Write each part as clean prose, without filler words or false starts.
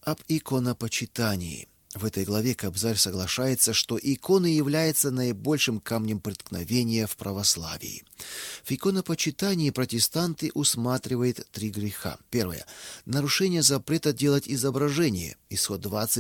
Об иконопочитании. В этой главе Кобзарь соглашается, что иконы являются наибольшим камнем преткновения в православии. В иконопочитании протестанты усматривают 3 греха. Первое. Нарушение запрета делать изображение. Исход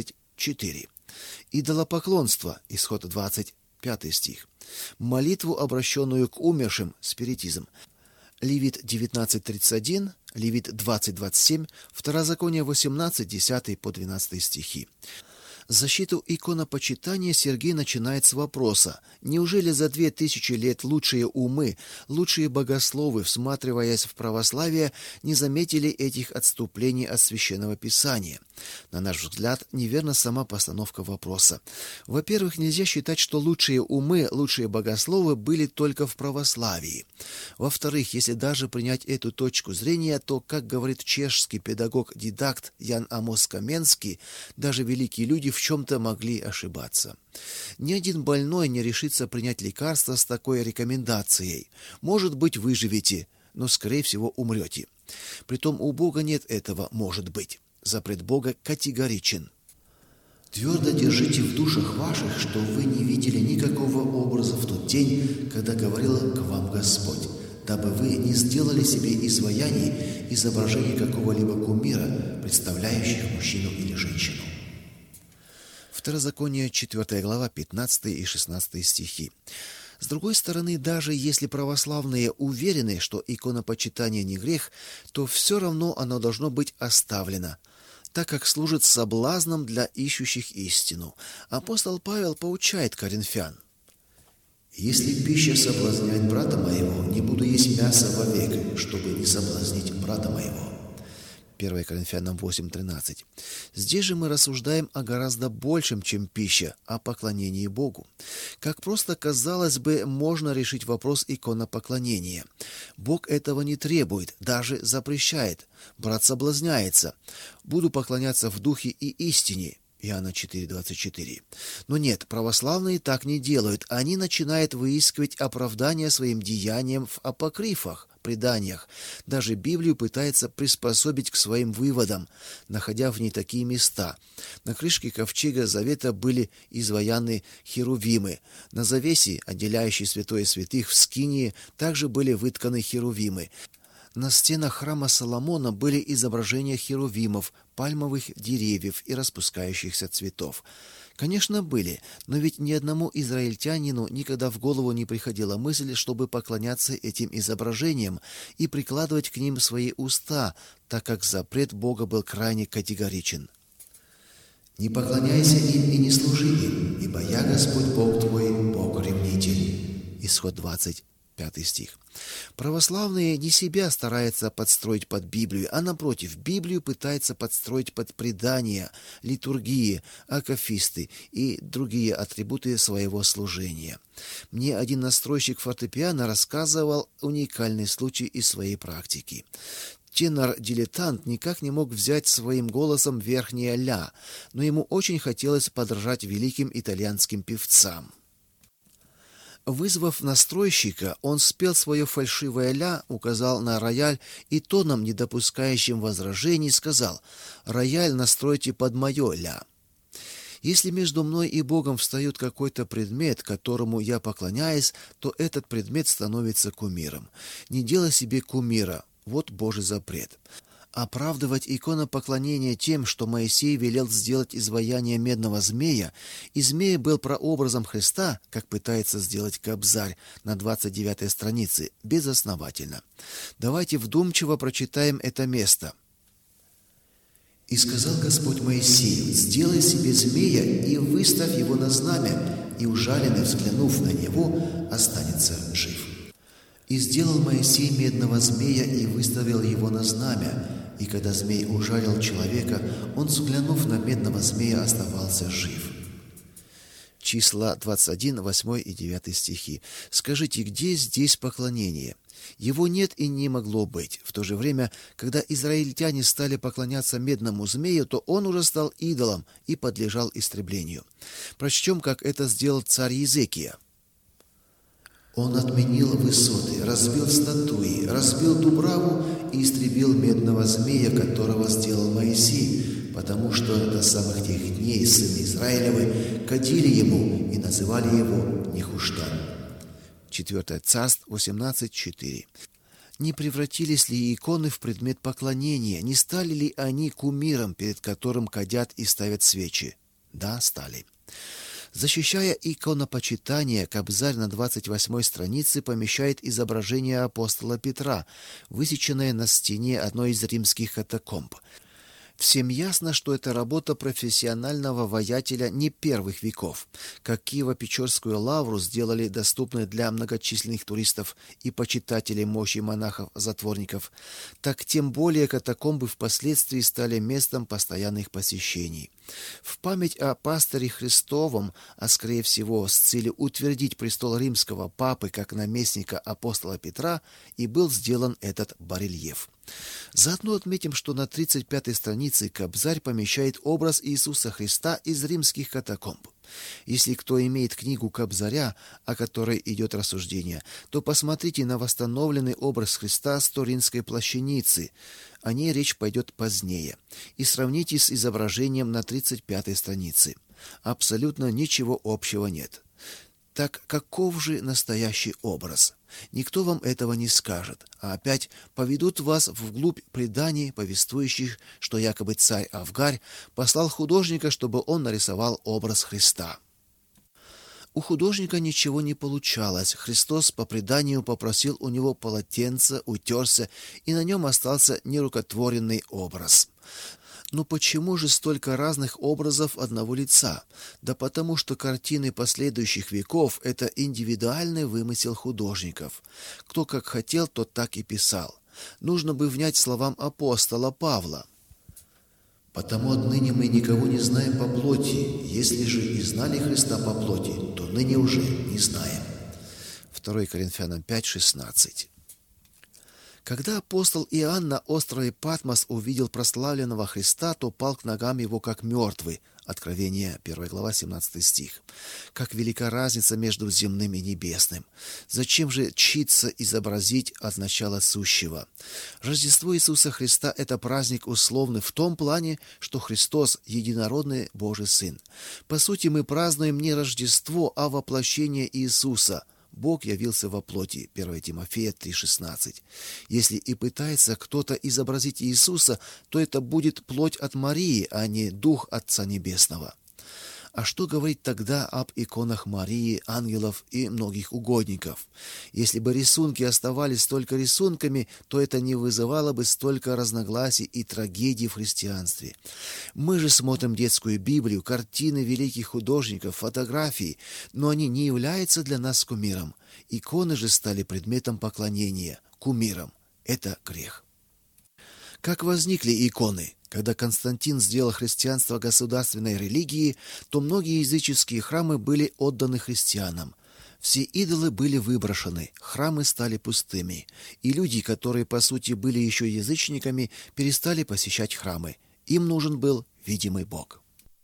24. Идолопоклонство. Исход 25 стих. Молитву, обращенную к умершим. Спиритизм. Левит 19:31, Левит 20:27, Второзаконие 18, 10 по 12 стихи. Защиту иконопочитания Сергий начинает с вопроса: неужели за 2000 лет лучшие умы, лучшие богословы, всматриваясь в православие, не заметили этих отступлений от Священного Писания? На наш взгляд, неверна сама постановка вопроса. Во-первых, нельзя считать, что лучшие умы, лучшие богословы были только в православии. Во-вторых, если даже принять эту точку зрения, то, как говорит чешский педагог-дидакт Ян Амос Каменский, даже великие люди в чем-то могли ошибаться. Ни один больной не решится принять лекарство с такой рекомендацией. Может быть, выживете, но, скорее всего, умрете. Притом у Бога нет этого «может быть». Запрет Бога категоричен. «Твердо держите в душах ваших, что вы не видели никакого образа в тот день, когда говорил к вам Господь, дабы вы не сделали себе изваяний, изображений какого-либо кумира, представляющих мужчину или женщину». Второзаконие, 4 глава, 15 и 16 стихи. С другой стороны, даже если православные уверены, что иконопочитание не грех, то все равно оно должно быть оставлено, так как служит соблазном для ищущих истину. Апостол Павел поучает коринфян: «Если пища соблазняет брата моего, не буду есть мясо вовек, чтобы не соблазнить брата моего». 1 Коринфянам 8:13. Здесь же мы рассуждаем о гораздо большем, чем пища, о поклонении Богу. Как просто, казалось бы, можно решить вопрос иконопоклонения. Бог этого не требует, даже запрещает. Брат соблазняется: «Буду поклоняться в духе и истине». Иоанна 4:24. Но нет, православные так не делают. Они начинают выискивать оправдания своим деяниям в апокрифах, преданиях. Даже Библию пытается приспособить к своим выводам, находя в ней такие места. На крышке ковчега завета были изваяны херувимы. На завесе, отделяющей святое святых, в скинии также были вытканы херувимы. На стенах храма Соломона были изображения херувимов, пальмовых деревьев и распускающихся цветов. Конечно, были, но ведь ни одному израильтянину никогда в голову не приходила мысль, чтобы поклоняться этим изображениям и прикладывать к ним свои уста, так как запрет Бога был крайне категоричен. «Не поклоняйся им и не служи им, ибо я Господь Бог твой, Бог-ревнитель». Исход 25 стих. Православные не себя стараются подстроить под Библию, а напротив, Библию пытаются подстроить под предания, литургии, акафисты и другие атрибуты своего служения. Мне один настройщик фортепиано рассказывал уникальный случай из своей практики. Тенор-дилетант никак не мог взять своим голосом верхнее «ля», но ему очень хотелось подражать великим итальянским певцам. Вызвав настройщика, он спел свое фальшивое «ля», указал на рояль и тоном, не допускающим возражений, сказал: «Рояль настройте под мое «ля». Если между мной и Богом встает какой-то предмет, которому я поклоняюсь, то этот предмет становится кумиром. Не делай себе кумира. Вот Божий запрет. Оправдывать иконопоклонение тем, что Моисей велел сделать изваяние медного змея, и змей был прообразом Христа, как пытается сделать Кобзарь на 29 странице, безосновательно. Давайте вдумчиво прочитаем это место. «И сказал Господь Моисею: сделай себе змея и выставь его на знамя, и ужаленный, взглянув на него, останется жив. И сделал Моисей медного змея и выставил его на знамя, и когда змей ужалил человека, он, взглянув на медного змея, оставался жив». Числа 21, 8 и 9 стихи. Скажите, где здесь поклонение? Его нет и не могло быть. В то же время, когда израильтяне стали поклоняться медному змею, то он уже стал идолом и подлежал истреблению. Прочтем, как это сделал царь Езекия. «Он отменил высоты, разбил статуи, разбил дубраву и истребил медного змея, которого сделал Моисей, потому что до самых тех дней сыны Израилевы кадили ему и называли его Нехуштан. 4 Царств 18:4. Не превратились ли иконы в предмет поклонения? Не стали ли они кумиром, перед которым кадят и ставят свечи? Да, стали. Защищая иконопочитание, Кобзарь на 28-й странице помещает изображение апостола Петра, высеченное на стене одной из римских катакомб. Всем ясно, что это работа профессионального воятеля не первых веков. Как Киево-Печорскую лавру сделали доступной для многочисленных туристов и почитателей мощи монахов-затворников, так тем более катакомбы впоследствии стали местом постоянных посещений. В память о пастыре Христовом, а скорее всего с целью утвердить престол римского папы как наместника апостола Петра, и был сделан этот барельеф. Заодно отметим, что на 35-й странице Кобзарь помещает образ Иисуса Христа из римских катакомб. Если кто имеет книгу Кобзаря, о которой идет рассуждение, то посмотрите на восстановленный образ Христа с Туринской плащаницы. О ней речь пойдет позднее. И сравните с изображением на 35-й странице. Абсолютно ничего общего нет. Так каков же настоящий образ? Никто вам этого не скажет, а опять поведут вас вглубь преданий, повествующих, что якобы царь Авгарь послал художника, чтобы он нарисовал образ Христа. У художника ничего не получалось. Христос по преданию попросил у него полотенце, утерся, и на нем остался нерукотворенный образ. Но почему же столько разных образов одного лица? Да потому что картины последующих веков – это индивидуальный вымысел художников. Кто как хотел, тот так и писал. Нужно бы внять словам апостола Павла. «Потому отныне мы никого не знаем по плоти. Если же и знали Христа по плоти, то ныне уже не знаем». 2 Коринфянам 5:16. Когда апостол Иоанн на острове Патмос увидел прославленного Христа, то пал к ногам его как мертвый. Откровение, 1 глава, 17 стих. Как велика разница между земным и небесным. Зачем же читься изобразить от начала сущего? Рождество Иисуса Христа – это праздник условный в том плане, что Христос – единородный Божий Сын. По сути, мы празднуем не Рождество, а воплощение Иисуса. Бог явился во плоти. 1 Тимофея 3:16. Если и пытается кто-то изобразить Иисуса, то это будет плоть от Марии, а не Дух Отца Небесного. А что говорить тогда об иконах Марии, ангелов и многих угодников? Если бы рисунки оставались только рисунками, то это не вызывало бы столько разногласий и трагедий в христианстве. Мы же смотрим детскую Библию, картины великих художников, фотографии, но они не являются для нас кумиром. Иконы же стали предметом поклонения, кумиром. Это грех. Как возникли иконы? Когда Константин сделал христианство государственной религией, то многие языческие храмы были отданы христианам. Все идолы были выброшены, храмы стали пустыми, и люди, которые по сути были еще язычниками, перестали посещать храмы. Им нужен был видимый Бог.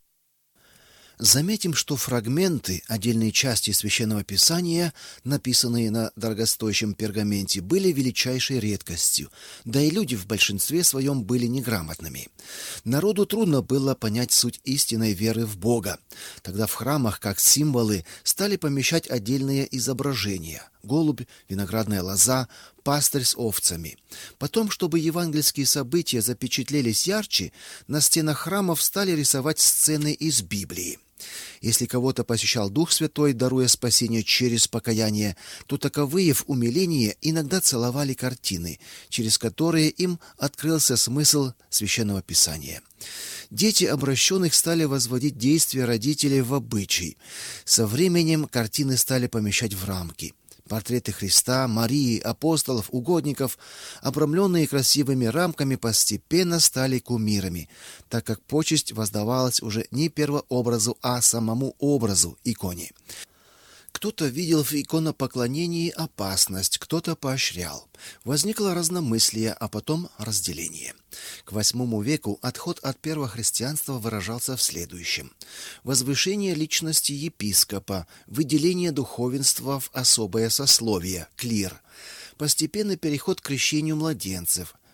Заметим, что фрагменты, отдельные части Священного Писания, написанные на дорогостоящем пергаменте, были величайшей редкостью, да и люди в большинстве своем были неграмотными. Народу трудно было понять суть истинной веры в Бога. Тогда в храмах, как символы, стали помещать отдельные изображения – голубь, виноградная лоза, пастырь с овцами. Потом, чтобы евангельские события запечатлелись ярче, на стенах храмов стали рисовать сцены из Библии. Если кого-то посещал Дух Святой, даруя спасение через покаяние, то таковые в умилении иногда целовали картины, через которые им открылся смысл Священного Писания. Дети обращенных стали возводить действия родителей в обычай. Со временем картины стали помещать в рамки. Портреты Христа, Марии, апостолов, угодников, обрамленные красивыми рамками, постепенно стали кумирами, так как почесть воздавалась уже не первообразу, а самому образу, иконе. Кто-то видел в иконопоклонении опасность, кто-то поощрял. Возникло разномыслие, а потом разделение. К VIII веку отход от первохристианства выражался в следующем: возвышение личности епископа, выделение духовенства в особое сословие, клир, постепенный переход к крещению младенцев,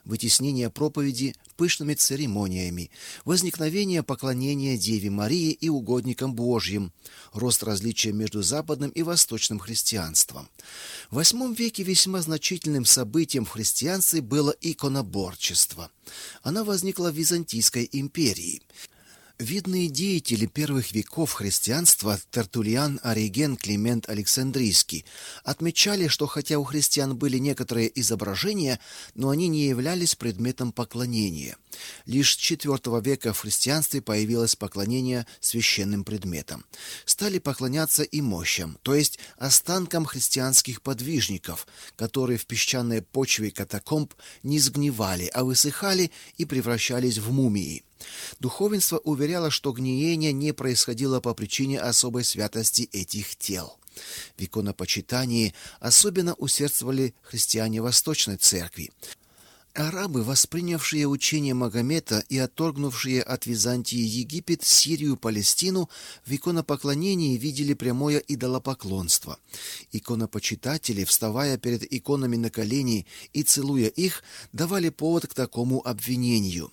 вытеснение проповеди пышными церемониями, возникновение поклонения Деве Марии и угодникам Божьим, рост различия между западным и восточным христианством. В VIII веке весьма значительным событием в христианстве было иконоборчество. Оно возникло в Византийской империи. Видные деятели первых веков христианства Тертуллиан, Ориген, Климент Александрийский отмечали, что хотя у христиан были некоторые изображения, но они не являлись предметом поклонения. Лишь с IV века в христианстве появилось поклонение священным предметам. Стали поклоняться и мощам, то есть останкам христианских подвижников, которые в песчаной почве катакомб не сгнивали, а высыхали и превращались в мумии. Духовенство уверяло, что гниение не происходило по причине особой святости этих тел. В иконопочитании особенно усердствовали христиане Восточной Церкви. Арабы, воспринявшие учение Магомета и отторгнувшие от Византии Египет, Сирию, Палестину, в иконопоклонении видели прямое идолопоклонство. Иконопочитатели, вставая перед иконами на колени и целуя их, давали повод к такому обвинению.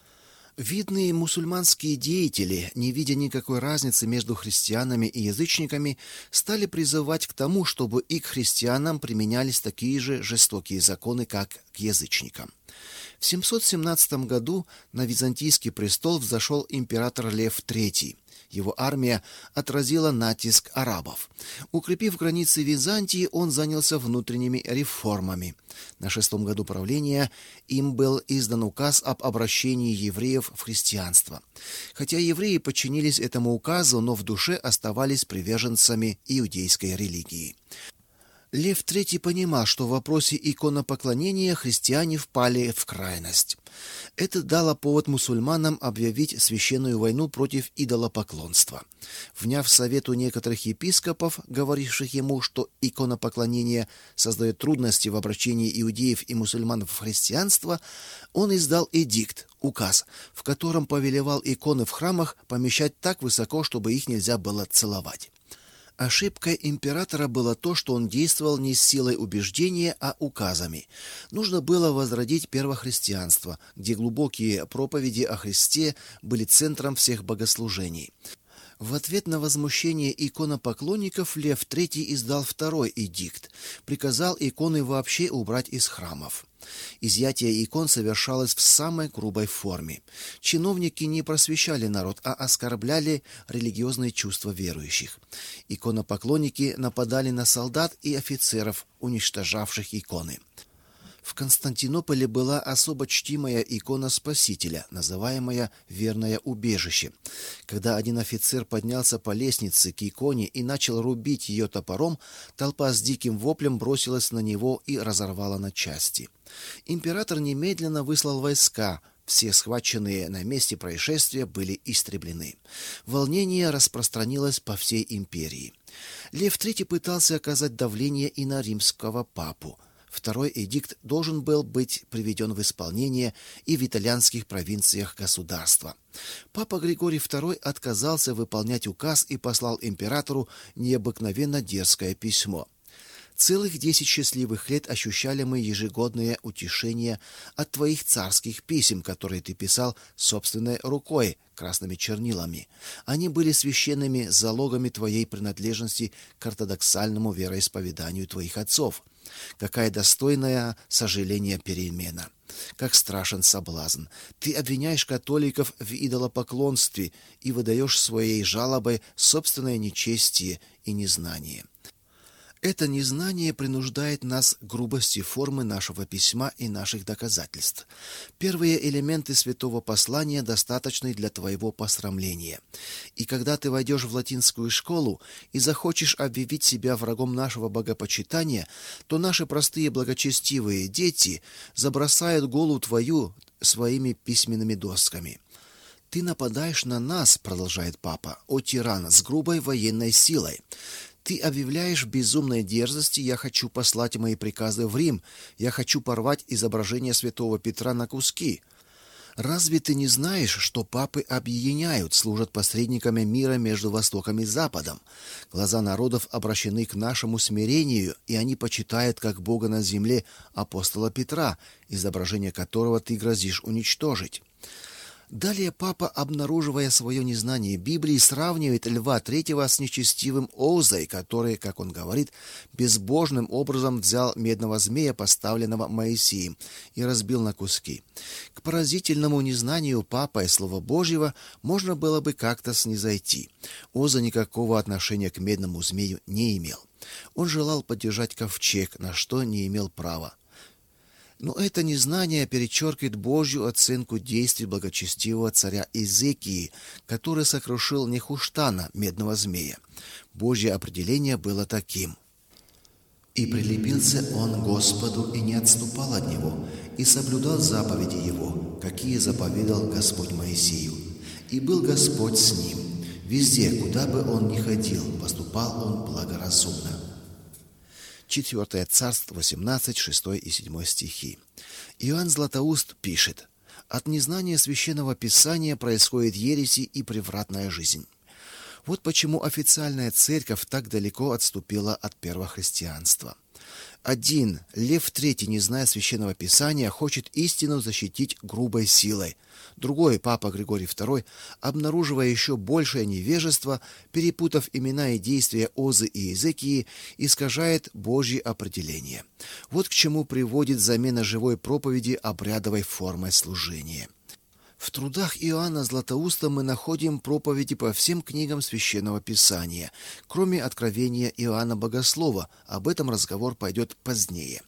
Видные мусульманские деятели, не видя никакой разницы между христианами и язычниками, стали призывать к тому, чтобы и к христианам применялись такие же жестокие законы, как к язычникам. В 717 году на византийский престол взошел император Лев III. Его армия отразила натиск арабов. Укрепив границы Византии, он занялся внутренними реформами. На 6-м году правления им был издан указ об обращении евреев в христианство. Хотя евреи подчинились этому указу, но в душе оставались приверженцами иудейской религии. Лев III понимал, что в вопросе иконопоклонения христиане впали в крайность. Это дало повод мусульманам объявить священную войну против идолопоклонства. Вняв совету некоторых епископов, говоривших ему, что иконопоклонение создает трудности в обращении иудеев и мусульман в христианство, он издал эдикт, указ, в котором повелевал иконы в храмах помещать так высоко, чтобы их нельзя было целовать. Ошибкой императора было то, что он действовал не с силой убеждения, а указами. Нужно было возродить первохристианство, где глубокие проповеди о Христе были центром всех богослужений. В ответ на возмущение иконопоклонников Лев III издал второй эдикт, приказал иконы вообще убрать из храмов. Изъятие икон совершалось в самой грубой форме. Чиновники не просвещали народ, а оскорбляли религиозные чувства верующих. Иконопоклонники нападали на солдат и офицеров, уничтожавших иконы. В Константинополе была особо чтимая икона Спасителя, называемая «Верное убежище». Когда один офицер поднялся по лестнице к иконе и начал рубить ее топором, толпа с диким воплем бросилась на него и разорвала на части. Император немедленно выслал войска. Все схваченные на месте происшествия были истреблены. Волнение распространилось по всей империи. Лев III пытался оказать давление и на римского папу. Второй эдикт должен был быть приведен в исполнение и в итальянских провинциях государства. Папа Григорий II отказался выполнять указ и послал императору необыкновенно дерзкое письмо. Целых 10 счастливых лет ощущали мы ежегодное утешение от твоих царских писем, которые ты писал собственной рукой, красными чернилами. Они были священными залогами твоей принадлежности к ортодоксальному вероисповеданию твоих отцов. Какая достойная сожаления перемена! Как страшен соблазн! Ты обвиняешь католиков в идолопоклонстве и выдаешь своей жалобой собственное нечестие и незнание. Это незнание принуждает нас к грубости формы нашего письма и наших доказательств. Первые элементы святого послания достаточны для твоего посрамления. И когда ты войдешь в латинскую школу и захочешь объявить себя врагом нашего богопочитания, то наши простые благочестивые дети забросают голову твою своими письменными досками. «Ты нападаешь на нас, — продолжает папа, — о тиран, с грубой военной силой. Ты объявляешь в безумной дерзости: я хочу послать мои приказы в Рим, я хочу порвать изображение святого Петра на куски. Разве ты не знаешь, что папы объединяют, служат посредниками мира между Востоком и Западом? Глаза народов обращены к нашему смирению, и они почитают как Бога на земле апостола Петра, изображение которого ты грозишь уничтожить. Далее папа, обнаруживая свое незнание Библии, сравнивает Льва Третьего с нечестивым Озой, который, как он говорит, безбожным образом взял медного змея, поставленного Моисеем, и разбил на куски. К поразительному незнанию папы Слова Божьего можно было бы как-то снизойти. Оза никакого отношения к медному змею не имел. Он желал поддержать ковчег, на что не имел права. Но это незнание перечеркивает Божью оценку действий благочестивого царя Иезекии, который сокрушил Нехуштана, медного змея. Божье определение было таким: «И прилепился он к Господу, и не отступал от Него, и соблюдал заповеди Его, какие заповедал Господь Моисею. И был Господь с ним. Везде, куда бы он ни ходил, поступал он благоразумно». 4 Царств 18, 6 и 7 стихи. Иоанн Златоуст пишет: «От незнания Священного Писания происходит ереси и превратная жизнь». Вот почему официальная церковь так далеко отступила от первохристианства. Один, Лев III, не зная Священного Писания, хочет истину защитить грубой силой. Другой, Папа Григорий II, обнаруживая еще большее невежество, перепутав имена и действия Озы и Иезекии, искажает Божье определение. Вот к чему приводит замена живой проповеди обрядовой формой служения. В трудах Иоанна Златоуста мы находим проповеди по всем книгам Священного Писания, кроме Откровения Иоанна Богослова. Об этом разговор пойдет позднее.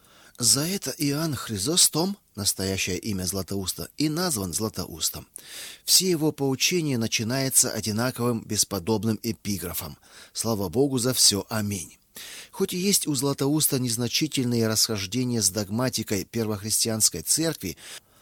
За это Иоанн Хризостом, настоящее имя Златоуста, и назван Златоустом. Все его поучения начинаются одинаковым бесподобным эпиграфом: «Слава Богу за все, аминь». Хоть и есть у Златоуста незначительные расхождения с догматикой первохристианской церкви,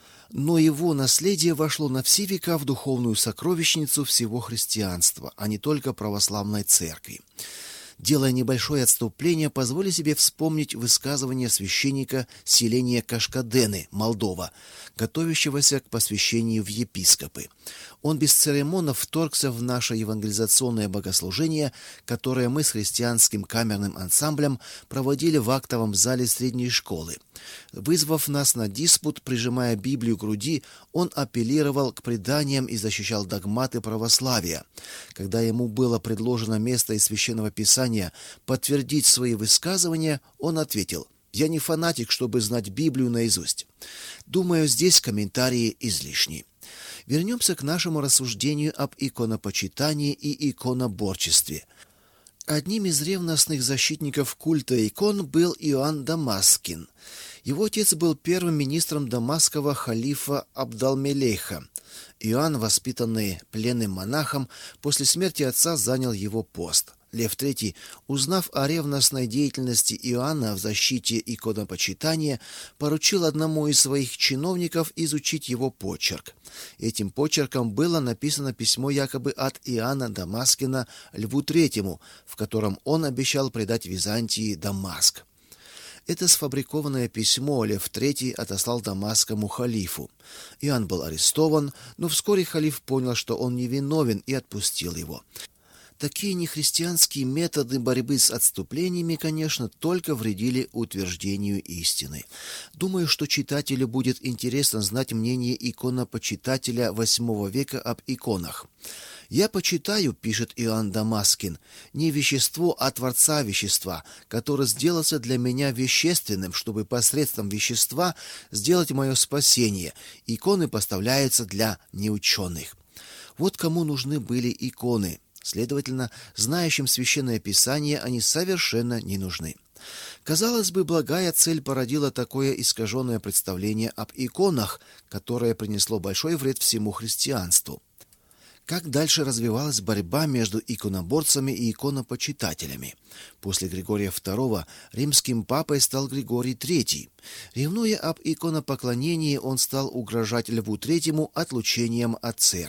но его наследие вошло на все века в духовную сокровищницу всего христианства, а не только православной церкви. Делая небольшое отступление, позволю себе вспомнить высказывание священника селения Кашкадены, Молдова, готовящегося к посвящению в епископы. Он бесцеремонно вторгся в наше евангелизационное богослужение, которое мы с христианским камерным ансамблем проводили в актовом зале средней школы. Вызвав нас на диспут, прижимая Библию к груди, он апеллировал к преданиям и защищал догматы православия. Когда ему было предложено место из Священного Писания подтвердить свои высказывания, он ответил: «Я не фанатик, чтобы знать Библию наизусть». Думаю, здесь комментарии излишни. Вернемся к нашему рассуждению об иконопочитании и иконоборчестве. Одним из ревностных защитников культа икон был Иоанн Дамаскин. Его отец был первым министром дамасского халифа Абдалмелеха. Иоанн, воспитанный пленным монахом, после смерти отца занял его пост. Лев III, узнав о ревностной деятельности Иоанна в защите иконопочитания, поручил одному из своих чиновников изучить его почерк. Этим почерком было написано письмо якобы от Иоанна Дамаскина Льву III, в котором он обещал предать Византии Дамаск. Это сфабрикованное письмо Лев III отослал дамасскому халифу. Иоанн был арестован, но вскоре халиф понял, что он невиновен, и отпустил его. Такие нехристианские методы борьбы с отступлениями, конечно, только вредили утверждению истины. Думаю, что читателю будет интересно знать мнение иконопочитателя VIII века об иконах. «Я почитаю, — пишет Иоанн Дамаскин, — не вещество, а Творца вещества, который сделался для меня вещественным, чтобы посредством вещества сделать мое спасение. Иконы поставляются для неученых». Вот кому нужны были иконы. Следовательно, знающим Священное Писание они совершенно не нужны. Казалось бы, благая цель породила такое искаженное представление об иконах, которое принесло большой вред всему христианству. Как дальше развивалась борьба между иконоборцами и иконопочитателями? После Григория II римским папой стал Григорий III. Ревнуя об иконопоклонении, он стал угрожать Льву III отлучением от церкви.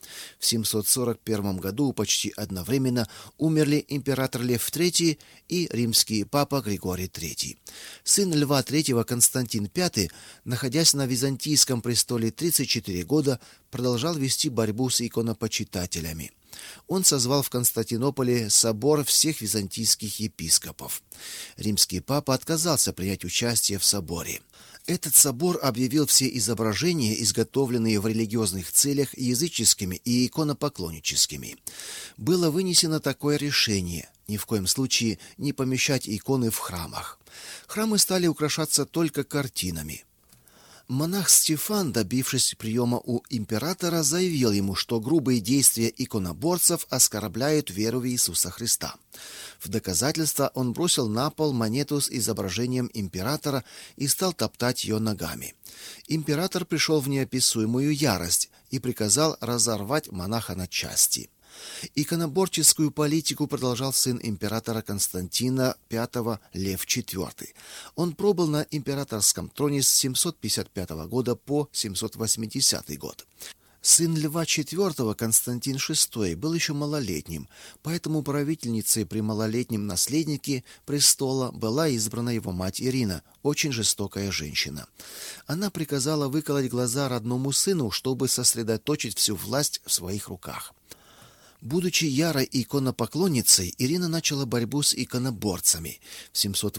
В 741 году почти одновременно умерли император Лев III и римский папа Григорий III. Сын Льва III Константин V, находясь на византийском престоле 34 года, продолжал вести борьбу с иконопочитателями. Он созвал в Константинополе собор всех византийских епископов. Римский папа отказался принять участие в соборе. Этот собор объявил все изображения, изготовленные в религиозных целях, языческими и иконопоклонническими. Было вынесено такое решение – ни в коем случае не помещать иконы в храмах. Храмы стали украшаться только картинами. Монах Стефан, добившись приема у императора, заявил ему, что грубые действия иконоборцев оскорбляют веру в Иисуса Христа. В доказательство он бросил на пол монету с изображением императора и стал топтать ее ногами. Император пришел в неописуемую ярость и приказал разорвать монаха на части. Иконоборческую политику продолжал сын императора Константина V Лев IV. Он пробыл на императорском троне с 755 года по 780 год. Сын Льва IV Константин VI был еще малолетним, поэтому правительницей при малолетнем наследнике престола была избрана его мать Ирина, очень жестокая женщина. Она приказала выколоть глаза родному сыну, чтобы сосредоточить всю власть в своих руках. Будучи ярой иконопоклонницей, Ирина начала борьбу с иконоборцами. В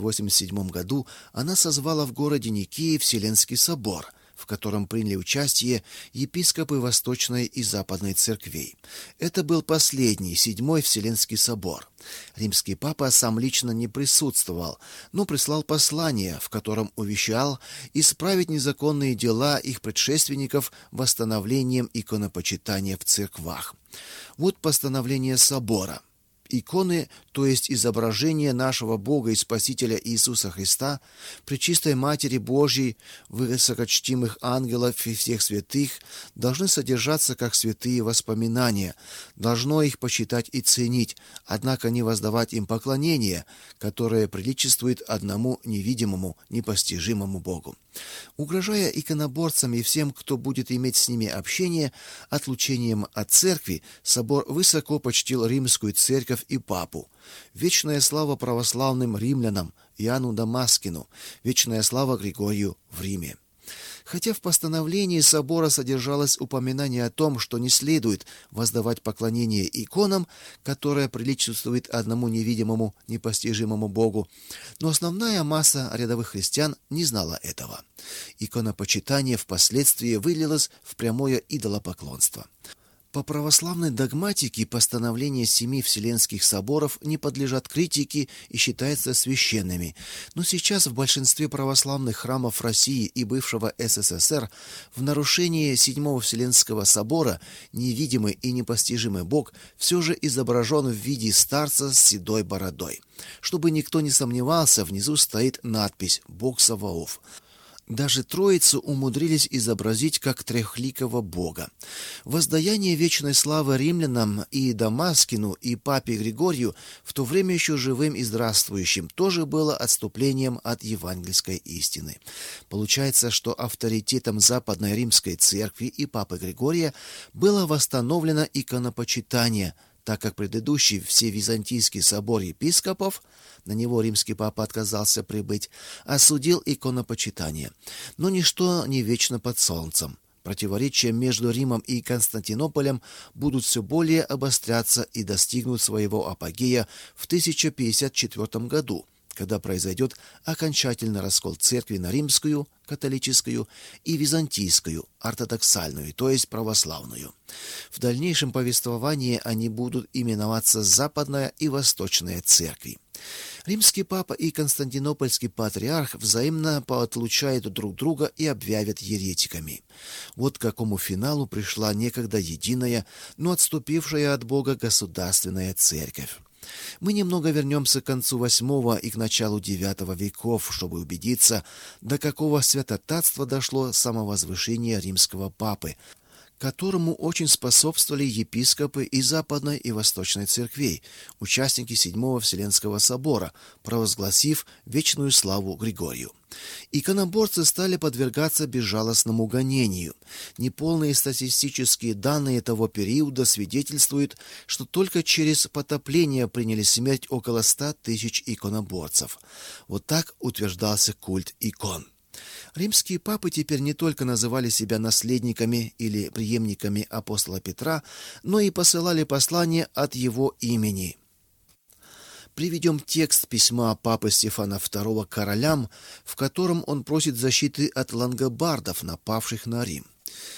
787 году она созвала в городе Никее Вселенский собор, в котором приняли участие епископы Восточной и Западной церквей. Это был последний, седьмой Вселенский собор. Римский папа сам лично не присутствовал, но прислал послание, в котором увещал исправить незаконные дела их предшественников восстановлением иконопочитания в церквах. Вот постановление собора. Иконы, то есть изображение нашего Бога и Спасителя Иисуса Христа, Пречистой Матери Божьей, высокочтимых ангелов и всех святых, должны содержаться как святые воспоминания, должно их почитать и ценить, однако не воздавать им поклонение, которое приличествует одному невидимому, непостижимому Богу. Угрожая иконоборцам и всем, кто будет иметь с ними общение, отлучением от церкви, собор высоко почтил римскую церковь и папу. Вечная слава православным римлянам, Иоанну Дамаскину, вечная слава Григорию в Риме. Хотя в постановлении собора содержалось упоминание о том, что не следует воздавать поклонение иконам, которое приличествует одному невидимому, непостижимому Богу, но основная масса рядовых христиан не знала этого. Иконопочитание впоследствии вылилось в прямое идолопоклонство. По православной догматике постановления 7 Вселенских соборов не подлежат критике и считаются священными, но сейчас в большинстве православных храмов России и бывшего СССР в нарушение 7 Вселенского собора невидимый и непостижимый Бог все же изображен в виде старца с седой бородой. Чтобы никто не сомневался, внизу стоит надпись «Бог Саваоф». Даже Троицу умудрились изобразить как трехликого Бога. Воздаяние вечной славы римлянам и Дамаскину, и папе Григорию, в то время еще живым и здравствующим, тоже было отступлением от евангельской истины. Получается, что авторитетом Западной Римской Церкви и папы Григория было восстановлено иконопочитание, так как предыдущий Всевизантийский собор епископов, на него римский папа отказался прибыть, осудил иконопочитание. Но ничто не вечно под солнцем. Противоречия между Римом и Константинополем будут все более обостряться и достигнут своего апогея в 1054 году, когда произойдет окончательный раскол церкви на римскую, католическую и византийскую, ортодоксальную, то есть православную. В дальнейшем повествовании они будут именоваться Западная и Восточная церкви. Римский папа и константинопольский патриарх взаимно поотлучают друг друга и объявят еретиками. Вот к какому финалу пришла некогда единая, но отступившая от Бога государственная церковь. Мы немного вернемся к концу VIII и к началу IX веков, чтобы убедиться, до какого святотатства дошло самовозвышение римского папы, которому очень способствовали епископы и Западной и Восточной церквей, участники Седьмого Вселенского собора, провозгласив вечную славу Григорию. Иконоборцы стали подвергаться безжалостному гонению. Неполные статистические данные того периода свидетельствуют, что только через потопление приняли смерть около 100 тысяч иконоборцев. Вот так утверждался культ икон. Римские папы теперь не только называли себя наследниками или преемниками апостола Петра, но и посылали послания от его имени. Приведем текст письма папы Стефана II королям, в котором он просит защиты от лангобардов, напавших на Рим.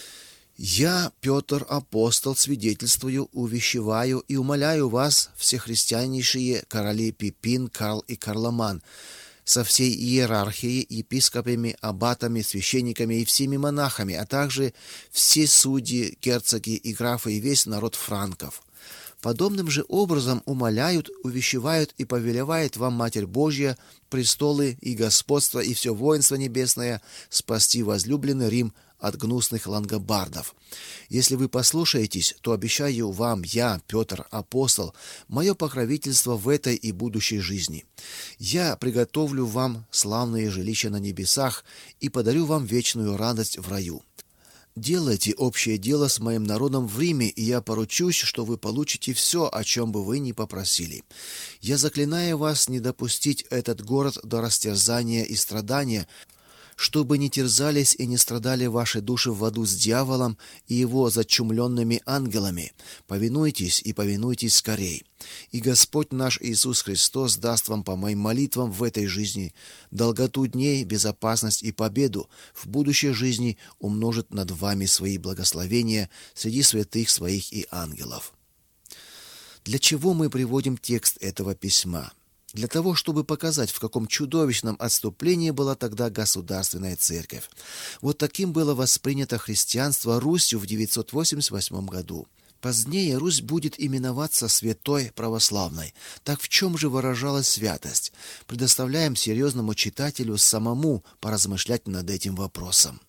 «Я, Петр, апостол, свидетельствую, увещеваю и умоляю вас, всехристианнейшие короли Пипин, Карл и Карломан, со всей иерархией, епископами, аббатами, священниками и всеми монахами, а также все судьи, герцоги и графы и весь народ франков. Подобным же образом умоляют, увещевают и повелевает вам Матерь Божья, престолы и господство и все воинство небесное спасти возлюбленный Рим от гнусных лангобардов. Если вы послушаетесь, то обещаю вам, я, Петр, апостол, мое покровительство в этой и будущей жизни. Я приготовлю вам славные жилища на небесах и подарю вам вечную радость в раю. Делайте общее дело с моим народом в Риме, и я поручусь, что вы получите все, о чем бы вы ни попросили. Я заклинаю вас не допустить этот город до растерзания и страдания, чтобы не терзались и не страдали ваши души в аду с дьяволом и его зачумленными ангелами. Повинуйтесь и повинуйтесь скорей. И Господь наш Иисус Христос даст вам по моим молитвам в этой жизни долготу дней, безопасность и победу, в будущей жизни умножит над вами свои благословения среди святых своих и ангелов». Для чего мы приводим текст этого письма? Для того, чтобы показать, в каком чудовищном отступлении была тогда государственная церковь. Вот таким было воспринято христианство Русью в 988 году. Позднее Русь будет именоваться Святой Православной. Так в чем же выражалась святость? Предоставляем серьезному читателю самому поразмышлять над этим вопросом.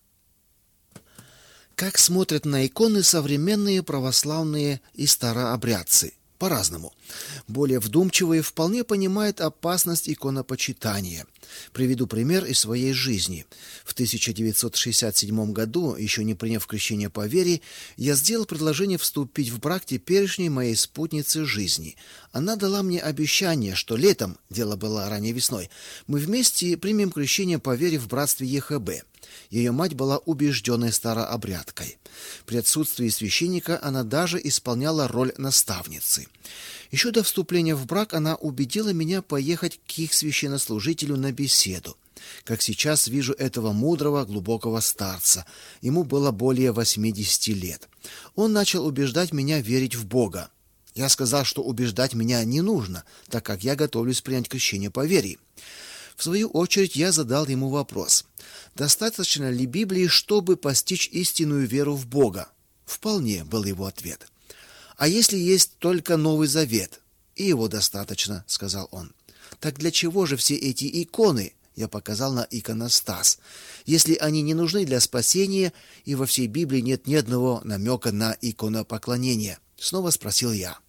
Как смотрят на иконы современные православные и старообрядцы? По-разному. Более вдумчивые вполне понимают опасность иконопочитания. Приведу пример из своей жизни. В 1967 году, еще не приняв крещение по вере, я сделал предложение вступить в брак теперешней моей спутницы жизни. Она дала мне обещание, что летом, дело было ранней весной, мы вместе примем крещение по вере в братстве ЕХБ. Ее мать была убежденной старообрядкой. При отсутствии священника она даже исполняла роль наставницы. Еще до вступления в брак она убедила меня поехать к их священнослужителю на беседу. Как сейчас вижу этого мудрого, глубокого старца. Ему было более 80 лет. Он начал убеждать меня верить в Бога. Я сказал, что убеждать меня не нужно, так как я готовлюсь принять крещение по вере. В свою очередь я задал ему вопрос: достаточно ли Библии, чтобы постичь истинную веру в Бога? Вполне, был его ответ. А если есть только Новый Завет? И его достаточно, сказал он. Так для чего же все эти иконы? Я показал на иконостас. Если они не нужны для спасения, и во всей Библии нет ни одного намека на иконопоклонение? Снова спросил я.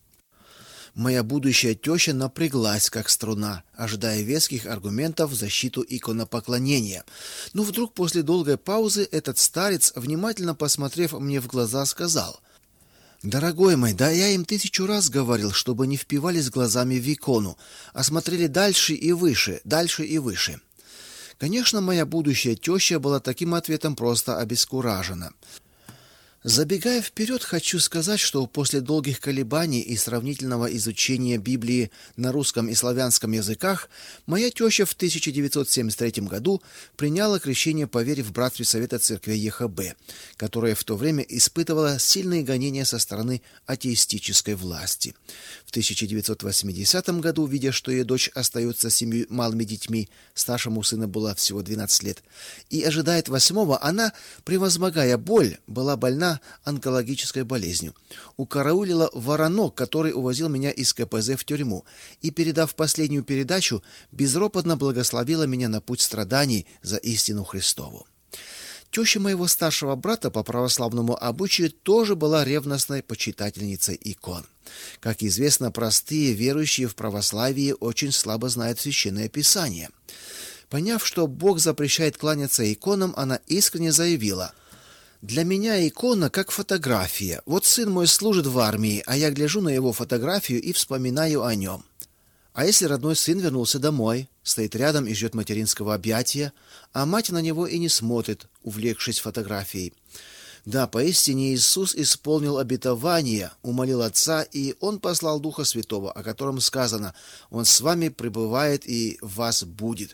Моя будущая теща напряглась, как струна, ожидая веских аргументов в защиту иконопоклонения. Но вдруг после долгой паузы этот старец, внимательно посмотрев мне в глаза, сказал: «Дорогой мой, да я им 1000 раз говорил, чтобы не впивались глазами в икону, а смотрели дальше и выше, дальше и выше». Конечно, моя будущая теща была таким ответом просто обескуражена. Забегая вперед, хочу сказать, что после долгих колебаний и сравнительного изучения Библии на русском и славянском языках, моя теща в 1973 году приняла крещение по вере в братстве Совета Церквей ЕХБ, которое в то время испытывало сильные гонения со стороны атеистической власти. В 1980 году, видя, что ее дочь остается с 7 малыми детьми, старшему сыну было всего 12 лет, и ожидает 8-го, она, превозмогая боль, была больна онкологической болезнью, укараулила воронок, который увозил меня из КПЗ в тюрьму, и, передав последнюю передачу, безропотно благословила меня на путь страданий за истину Христову. Теща моего старшего брата по православному обычаю тоже была ревностной почитательницей икон. Как известно, простые верующие в православии очень слабо знают Священное Писание. Поняв, что Бог запрещает кланяться иконам, она искренне заявила: «Для меня икона как фотография. Вот сын мой служит в армии, а я гляжу на его фотографию и вспоминаю о нем. А если родной сын вернулся домой, стоит рядом и ждет материнского объятия, а мать на него и не смотрит, увлекшись фотографией? Да, поистине Иисус исполнил обетование, умолил Отца, и Он послал Духа Святого, о котором сказано: Он с вами пребывает и в вас будет».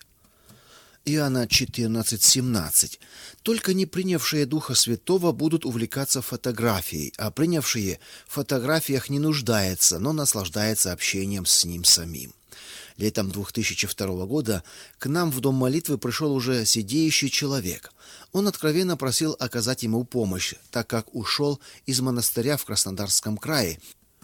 Иоанна 14:17. Только не принявшие Духа Святого будут увлекаться фотографией, а принявшие в фотографиях не нуждается, но наслаждается общением с Ним самим. Летом 2002 года к нам в дом молитвы пришел уже седеющий человек. Он откровенно просил оказать ему помощь, так как ушел из монастыря в Краснодарском крае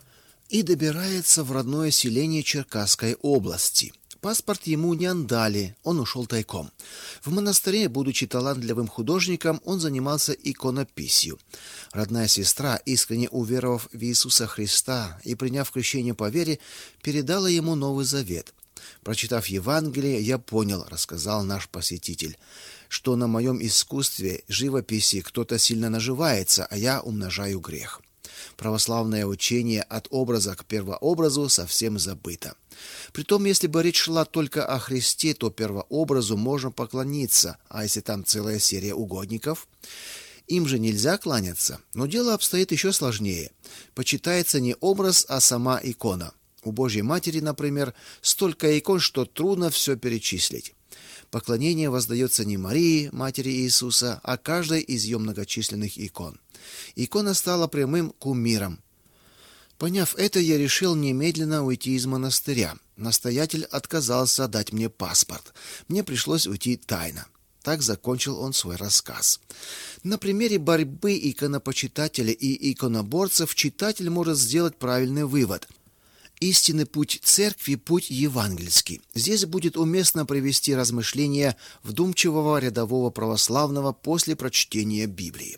и добирается в родное селение Черкасской области. Паспорт ему не отдали, он ушел тайком. В монастыре, будучи талантливым художником, он занимался иконописью. Родная сестра, искренне уверовав в Иисуса Христа и приняв крещение по вере, передала ему Новый Завет. Прочитав Евангелие, я понял, рассказал наш посетитель, что на моем искусстве живописи кто-то сильно наживается, а я умножаю грех. Православное учение от образа к первообразу совсем забыто. Притом, если бы речь шла только о Христе, то первообразу можно поклониться, а если там целая серия угодников, им же нельзя кланяться. Но дело обстоит еще сложнее. Почитается не образ, а сама икона. У Божьей Матери, например, столько икон, что трудно все перечислить. Поклонение воздается не Марии, матери Иисуса, а каждой из ее многочисленных икон. Икона стала прямым кумиром. Поняв это, я решил немедленно уйти из монастыря. Настоятель отказался дать мне паспорт. Мне пришлось уйти тайно. Так закончил он свой рассказ. На примере борьбы иконопочитателя и иконоборцев читатель может сделать правильный вывод. Истинный путь церкви – путь евангельский. Здесь будет уместно привести размышления вдумчивого рядового православного после прочтения Библии.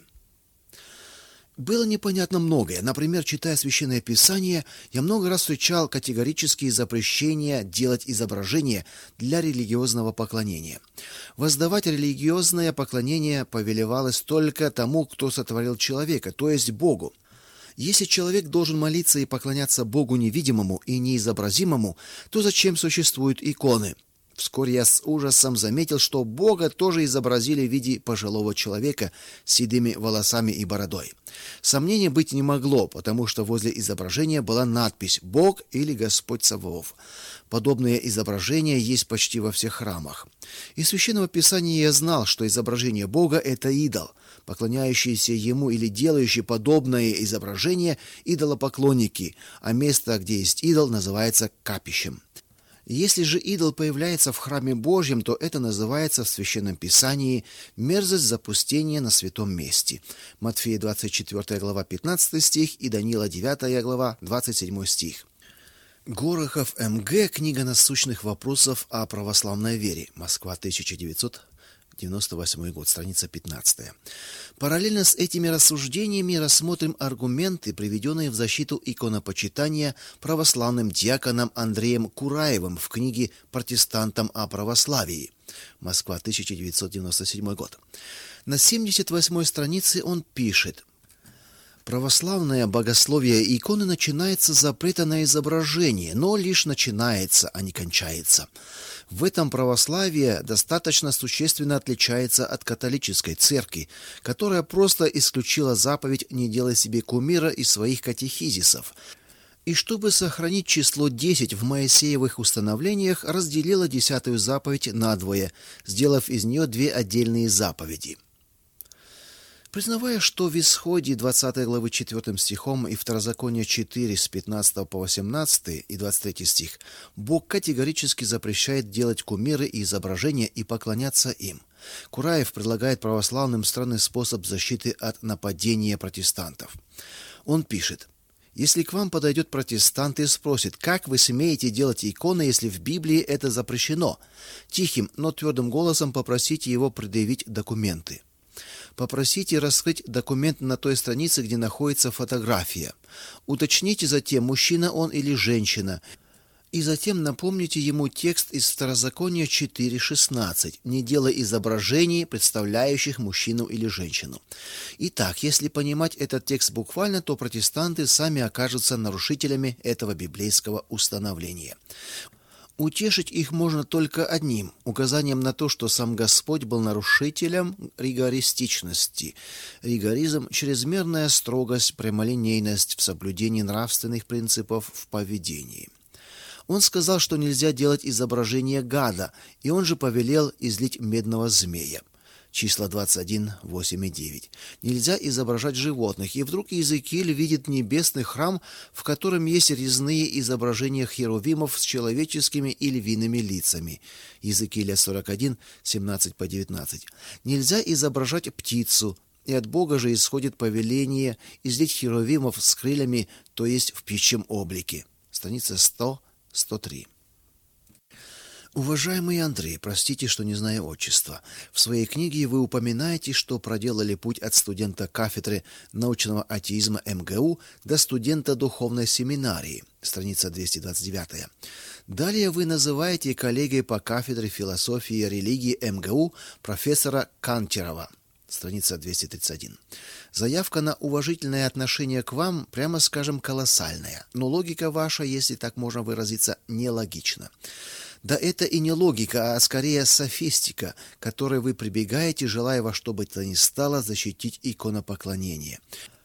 Было непонятно многое. Например, читая Священное Писание, я много раз встречал категорические запрещения делать изображения для религиозного поклонения. Воздавать религиозное поклонение повелевалось только тому, кто сотворил человека, то есть Богу. Если человек должен молиться и поклоняться Богу невидимому и неизобразимому, то зачем существуют иконы? Вскоре я с ужасом заметил, что Бога тоже изобразили в виде пожилого человека с седыми волосами и бородой. Сомнений быть не могло, потому что возле изображения была надпись «Бог» или «Господь Саваоф». Подобные изображения есть почти во всех храмах. Из Священного Писания я знал, что изображение Бога – это идол. Поклоняющиеся ему или делающие подобное изображение – идолопоклонники, а место, где есть идол, называется капищем. Если же идол появляется в храме Божьем, то это называется в Священном Писании мерзость запустения на святом месте. Матфея 24 глава 15 стих и Даниила 9 глава 27 стих. Горохов М.Г. Книга насущных вопросов о православной вере. Москва, 1998 год, страница 15. Параллельно с этими рассуждениями рассмотрим аргументы, приведенные в защиту иконопочитания православным диаконом Андреем Кураевым в книге «Протестантам о православии». Москва, 1997 год. На 78 странице он пишет: «Православное богословие иконы начинается с запрета на изображение, но лишь начинается, а не кончается. В этом православие достаточно существенно отличается от католической церкви, которая просто исключила заповедь «не делай себе кумира» из своих катехизисов, и чтобы сохранить число 10 в Моисеевых установлениях, разделила 10-ю заповедь надвое, сделав из нее 2 отдельные заповеди». Признавая, что в Исходе 20 главы 4 стихом и Второзаконие 4 с 15 по 18 и 23 стих Бог категорически запрещает делать кумиры и изображения и поклоняться им, Кураев предлагает православным странный способ защиты от нападения протестантов. Он пишет: «Если к вам подойдет протестант и спросит, как вы смеете делать иконы, если в Библии это запрещено, тихим, но твердым голосом попросите его предъявить документы. Попросите раскрыть документ на той странице, где находится фотография. Уточните затем, мужчина он или женщина. И затем напомните ему текст из Второзакония 4:16, не делай изображений, представляющих мужчину или женщину. Итак, если понимать этот текст буквально, то протестанты сами окажутся нарушителями этого библейского установления. Утешить их можно только одним – указанием на то, что сам Господь был нарушителем ригористичности. Ригоризм – чрезмерная строгость, прямолинейность в соблюдении нравственных принципов в поведении. Он сказал, что нельзя делать изображение гада, и он же повелел излить медного змея. Числа 21, 8 и 9. Нельзя изображать животных, и вдруг Иезекииль видит небесный храм, в котором есть резные изображения херувимов с человеческими и львиными лицами. Иезекииля 41, 17 по 19. Нельзя изображать птицу, и от Бога же исходит повеление излить херувимов с крыльями, то есть в птичьем облике. Страница 100-103. Уважаемый Андрей, простите, что не знаю отчества. В своей книге вы упоминаете, что проделали путь от студента кафедры научного атеизма МГУ до студента духовной семинарии. Страница 229. Далее вы называете коллегой по кафедре философии и религии МГУ профессора Кантерова. Страница 231. Заявка на уважительное отношение к вам, прямо скажем, колоссальная, но логика ваша, если так можно выразиться, нелогична. Да это и не логика, а скорее софистика, к которой вы прибегаете, желая во что бы то ни стало защитить иконопоклонение.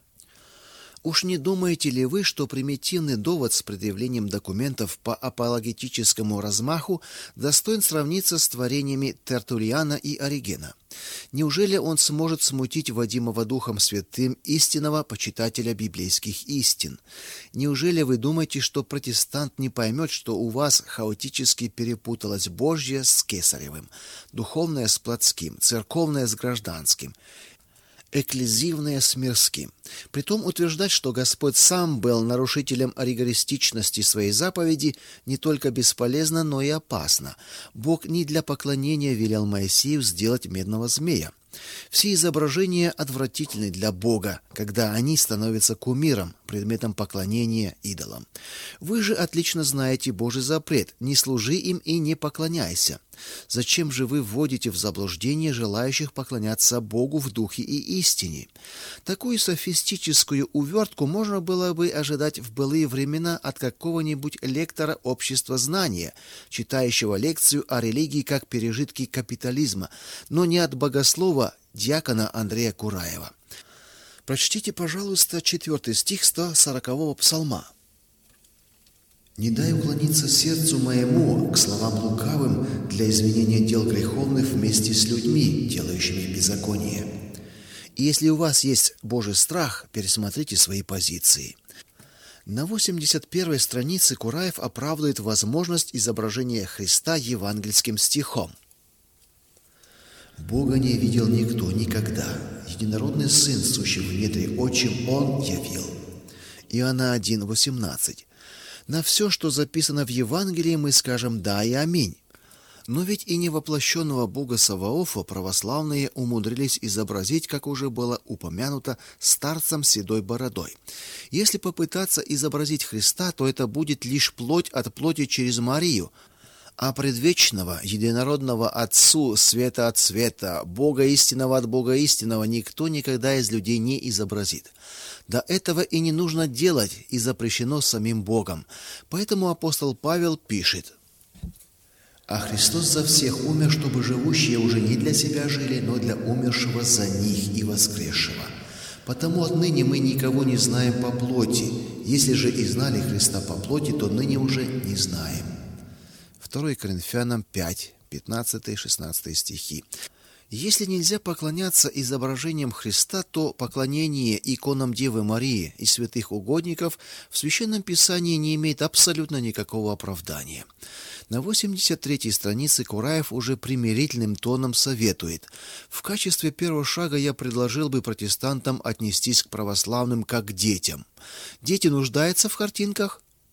Уж не думаете ли вы, что примитивный довод с предъявлением документов по апологетическому размаху достоин сравниться с творениями Тертуллиана и Оригена? Неужели он сможет смутить водимого Духом Святым истинного почитателя библейских истин? Неужели вы думаете, что протестант не поймет, что у вас хаотически перепуталось Божье с Кесаревым, духовное с плотским, церковное с гражданским, экклезивное с мирским? Притом утверждать, что Господь сам был нарушителем ригористичности своей заповеди, не только бесполезно, но и опасно. Бог не для поклонения велел Моисею сделать медного змея. Все изображения отвратительны для Бога, когда они становятся кумиром, предметом поклонения идолам. Вы же отлично знаете Божий запрет: не служи им и не поклоняйся. Зачем же вы вводите в заблуждение желающих поклоняться Богу в духе и истине? Такую софистическую увертку можно было бы ожидать в былые времена от какого-нибудь лектора общества знания, читающего лекцию о религии как пережитке капитализма, но не от богослова диакона Андрея Кураева. Прочтите, пожалуйста, 4 стих 140-го псалма. «Не дай уклониться сердцу моему к словам лукавым для извинения дел греховных вместе с людьми, делающими беззаконие». И если у вас есть Божий страх, пересмотрите свои позиции. На 81-й странице Кураев оправдывает возможность изображения Христа евангельским стихом. «Бога не видел никто никогда, единородный Сын, сущий в недре отчим, Он явил». Иоанна 1:18. На все, что записано в Евангелии, мы скажем «да» и «аминь». Но ведь и невоплощенного Бога Саваофа православные умудрились изобразить, как уже было упомянуто, старцем с седой бородой. Если попытаться изобразить Христа, то это будет лишь плоть от плоти через Марию, а предвечного, единородного Отцу, света от света, Бога истинного от Бога истинного никто никогда из людей не изобразит. Да этого и не нужно делать, и запрещено самим Богом. Поэтому апостол Павел пишет: «А Христос за всех умер, чтобы живущие уже не для себя жили, но для умершего за них и воскресшего. Потому отныне мы никого не знаем по плоти. Если же и знали Христа по плоти, то ныне уже не знаем». 2 Коринфянам 5, 15-16 стихи. Если нельзя поклоняться изображениям Христа, то поклонение иконам Девы Марии и святых угодников в Священном Писании не имеет абсолютно никакого оправдания. На 83-й странице Кураев уже примирительным тоном советует: «В качестве первого шага я предложил бы протестантам отнестись к православным как к детям. Дети нуждаются в картинках?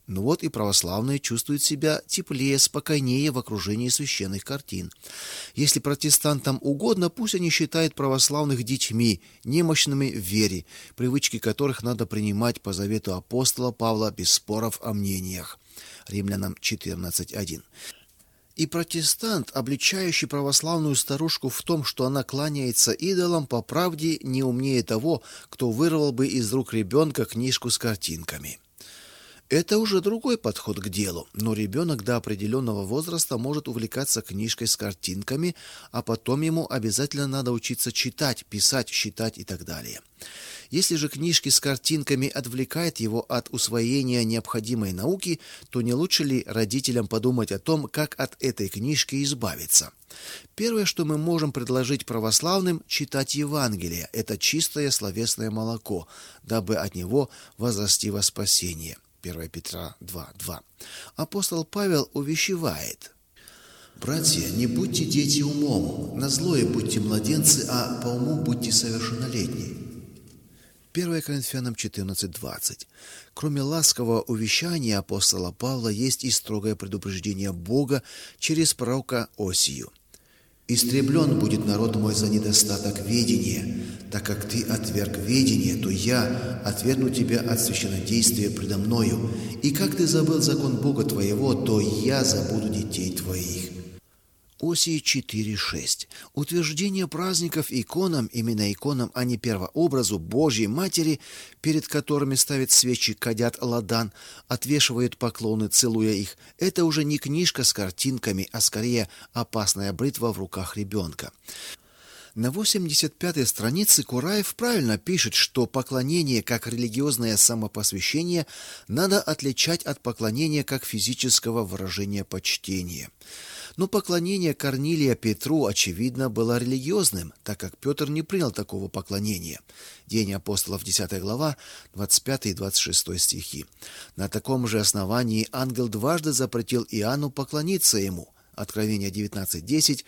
Ну вот и православные чувствуют себя теплее, спокойнее в окружении священных картин. Если протестантам угодно, пусть они считают православных детьми, немощными в вере, привычки которых надо принимать по завету апостола Павла без споров о мнениях. Римлянам 14:1. И протестант, обличающий православную старушку в том, что она кланяется идолам, по правде не умнее того, кто вырвал бы из рук ребенка книжку с картинками. Это уже другой подход к делу, но ребенок до определенного возраста может увлекаться книжкой с картинками, а потом ему обязательно надо учиться читать, писать, считать и так далее. Если же книжки с картинками отвлекают его от усвоения необходимой науки, то не лучше ли родителям подумать о том, как от этой книжки избавиться? Первое, что мы можем предложить православным, читать Евангелие. Это чистое словесное молоко, дабы от него возрасти во спасение. 1 Петра 2:2. Апостол Павел увещевает: «Братья, не будьте дети умом, на злое будьте младенцы, а по уму будьте совершеннолетние». 1 Коринфянам 14:20. Кроме ласкового увещания апостола Павла, есть и строгое предупреждение Бога через пророка Осию. «Истреблен будет народ мой за недостаток ведения. Так как ты отверг ведение, то я отвергну тебя от священнодействия предо мною. И как ты забыл закон Бога твоего, то я забуду детей твоих». Осии 4:6. Утверждение праздников иконам, именно иконам, а не первообразу Божьей Матери, перед которыми ставят свечи, кадят ладан, отвешивают поклоны, целуя их, это уже не книжка с картинками, а скорее опасная бритва в руках ребенка. На 85-й странице Кураев правильно пишет, что поклонение как религиозное самопосвящение надо отличать от поклонения как физического выражения почтения. Но поклонение Корнилия Петру, очевидно, было религиозным, так как Петр не принял такого поклонения. Деяния апостолов, 10 глава, 25 и 26 стихи. На таком же основании ангел дважды запретил Иоанну поклониться ему. Откровение 19:10,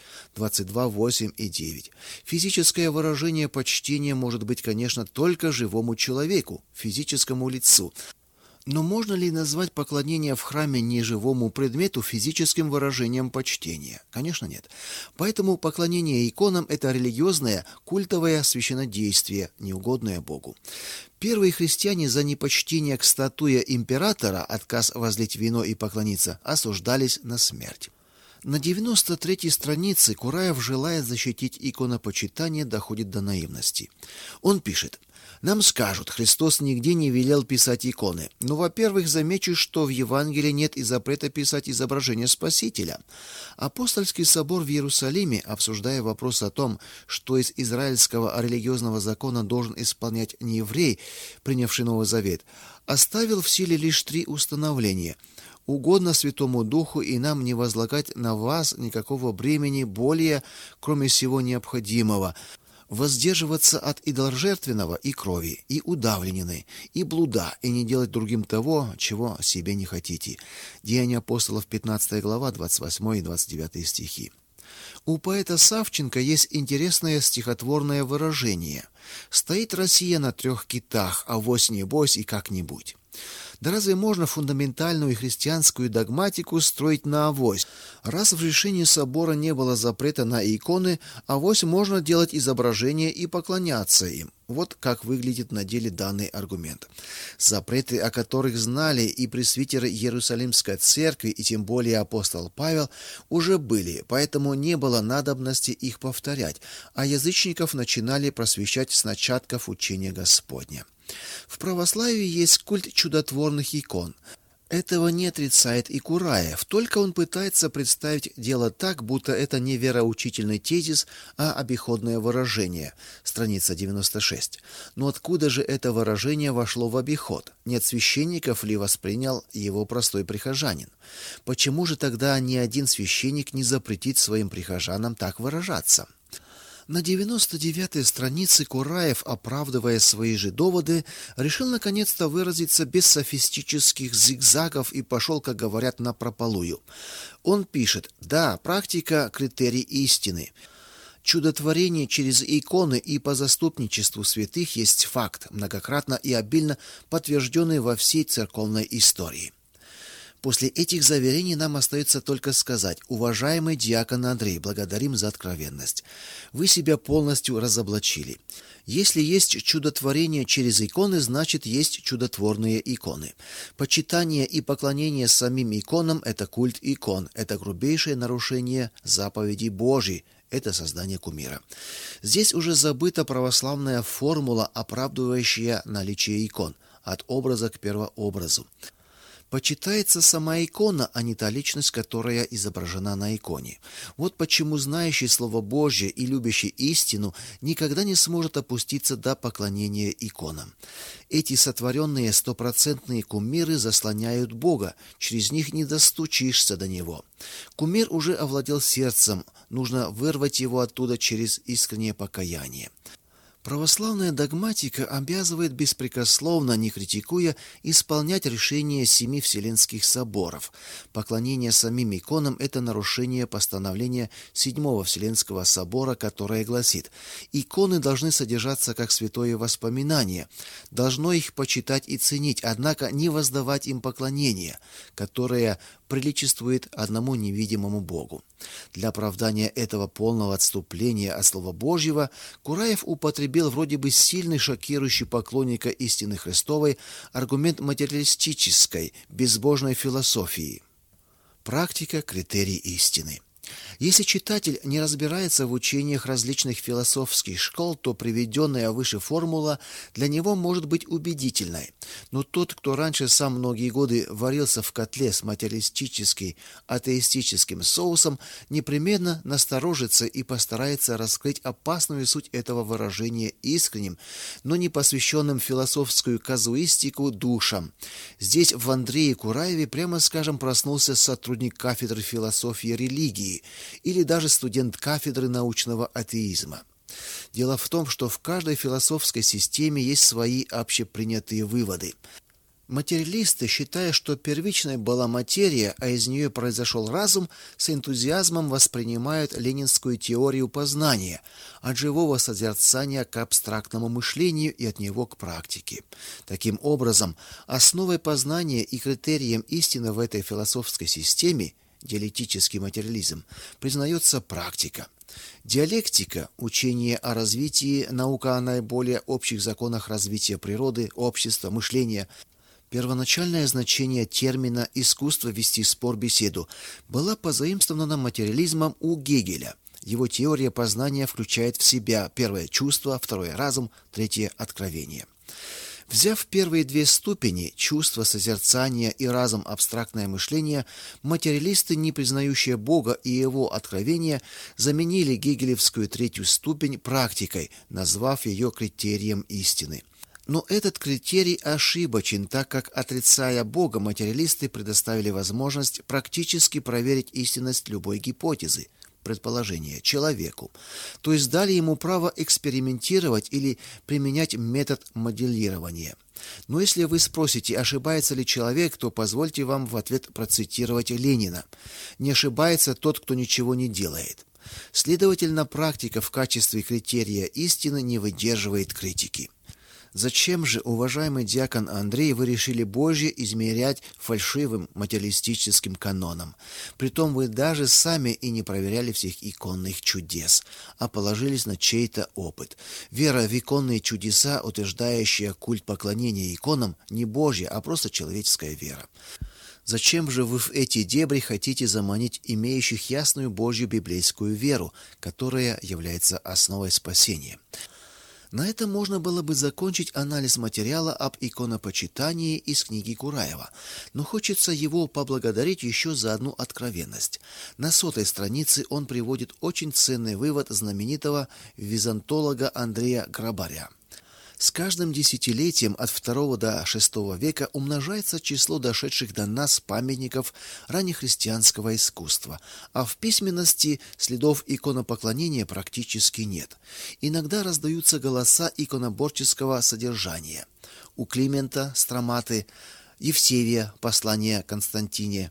22:8 и 9. Физическое выражение почтения может быть, конечно, только живому человеку, физическому лицу. Но можно ли назвать поклонение в храме неживому предмету физическим выражением почтения? Конечно, нет. Поэтому поклонение иконам – это религиозное, культовое священнодействие, неугодное Богу. Первые христиане за непочтение к статуе императора, отказ возлить вино и поклониться, осуждались на смерть. На 93-й странице Кураев желает защитить иконопочитание, доходит до наивности. Он пишет: «Нам скажут, Христос нигде не велел писать иконы. Но, во-первых, замечу, что в Евангелии нет и запрета писать изображение Спасителя. Апостольский собор в Иерусалиме, обсуждая вопрос о том, что из израильского религиозного закона должен исполнять нееврей, принявший Новый Завет, оставил в силе лишь 3 установления: угодно Святому Духу и нам не возлагать на вас никакого бремени более, кроме всего необходимого, воздерживаться от идоложертвенного и крови, и удавленины, и блуда, и не делать другим того, чего себе не хотите». Деяния апостолов, 15 глава, 28 и 29 стихи. У поэта Савченко есть интересное стихотворное выражение: «Стоит Россия на 3 китах, авось небось и как-нибудь». Да разве можно фундаментальную и христианскую догматику строить на авось? Раз в решении собора не было запрета на иконы, авось можно делать изображения и поклоняться им. Вот как выглядит на деле данный аргумент. Запреты, о которых знали и пресвитеры Иерусалимской церкви, и тем более апостол Павел, уже были, поэтому не было надобности их повторять, а язычников начинали просвещать с начатков учения Господня. В православии есть культ чудотворных икон. Этого не отрицает и Кураев, только он пытается представить дело так, будто это не вероучительный тезис, а обиходное выражение. Страница 96. Но откуда же это выражение вошло в обиход? Нет священников ли воспринял его простой прихожанин? Почему же тогда ни один священник не запретит своим прихожанам так выражаться? На 99-й странице Кураев, оправдывая свои же доводы, решил наконец-то выразиться без софистических зигзагов и пошел, как говорят, напропалую. Он пишет: «Да, практика – критерий истины. Чудотворение через иконы и по заступничеству святых есть факт, многократно и обильно подтвержденный во всей церковной истории». После этих заверений нам остается только сказать: уважаемый диакон Андрей, благодарим за откровенность. Вы себя полностью разоблачили. Если есть чудотворение через иконы, значит есть чудотворные иконы. Почитание и поклонение самим иконам – это культ икон, это грубейшее нарушение заповедей Божьей, это создание кумира. Здесь уже забыта православная формула, оправдывающая наличие икон, от образа к первообразу. Почитается сама икона, а не та личность, которая изображена на иконе. Вот почему знающий Слово Божье и любящий истину никогда не сможет опуститься до поклонения иконам. Эти сотворенные стопроцентные кумиры заслоняют Бога, через них не достучишься до Него. Кумир уже овладел сердцем, нужно вырвать его оттуда через искреннее покаяние. Православная догматика обязывает беспрекословно, не критикуя, исполнять решения 7 Вселенских соборов. Поклонение самим иконам – это нарушение постановления 7 Вселенского собора, которое гласит: «Иконы должны содержаться как святое воспоминание, должно их почитать и ценить, однако не воздавать им поклонение, которое приличествует одному невидимому Богу». Для оправдания этого полного отступления от Слова Божьего Кураев употребил вроде бы сильный, шокирующий поклонника истины Христовой аргумент материалистической, безбожной философии. Практика – критерий истины. Если читатель не разбирается в учениях различных философских школ, то приведенная выше формула для него может быть убедительной. Но тот, кто раньше сам многие годы варился в котле с материалистическим, атеистическим соусом, непременно насторожится и постарается раскрыть опасную суть этого выражения искренним, но не посвященным философскую казуистику душам. Здесь в Андрее Кураеве, прямо скажем, проснулся сотрудник кафедры философии и религии, или даже студент кафедры научного атеизма. Дело в том, что в каждой философской системе есть свои общепринятые выводы. Материалисты, считая, что первичной была материя, а из нее произошел разум, с энтузиазмом воспринимают ленинскую теорию познания, от живого созерцания к абстрактному мышлению и от него к практике. Таким образом, основой познания и критерием истины в этой философской системе, диалектический материализм, признается практика. Диалектика – учение о развитии, наука о наиболее общих законах развития природы, общества, мышления. Первоначальное значение термина «искусство вести спор-беседу» была позаимствована материализмом у Гегеля. Его теория познания включает в себя первое – чувство, второе – разум, третье – откровение. Взяв первые 2 ступени – чувство, созерцание и разум, абстрактное мышление, материалисты, не признающие Бога и Его откровения, заменили гегелевскую 3-ю ступень практикой, назвав ее критерием истины. Но этот критерий ошибочен, так как, отрицая Бога, материалисты предоставили возможность практически проверить истинность любой гипотезы, предположения человеку, то есть дали ему право экспериментировать или применять метод моделирования. Но если вы спросите, ошибается ли человек, то позвольте вам в ответ процитировать Ленина: «Не ошибается тот, кто ничего не делает». Следовательно, практика в качестве критерия истины не выдерживает критики. Зачем же, уважаемый диакон Андрей, вы решили Божье измерять фальшивым материалистическим каноном? Притом вы даже сами и не проверяли всех иконных чудес, а положились на чей-то опыт. Вера в иконные чудеса, утверждающая культ поклонения иконам, не Божья, а просто человеческая вера. Зачем же вы в эти дебри хотите заманить имеющих ясную Божью библейскую веру, которая является основой спасения? На этом можно было бы закончить анализ материала об иконопочитании из книги Кураева, но хочется его поблагодарить еще за одну откровенность. На 100-й странице он приводит очень ценный вывод знаменитого византолога Андрея Грабаря. С каждым десятилетием от II до VI века умножается число дошедших до нас памятников раннехристианского искусства, а в письменности следов иконопоклонения практически нет. Иногда раздаются голоса иконоборческого содержания. У Климента, Строматы, Евсевия, послание Константине,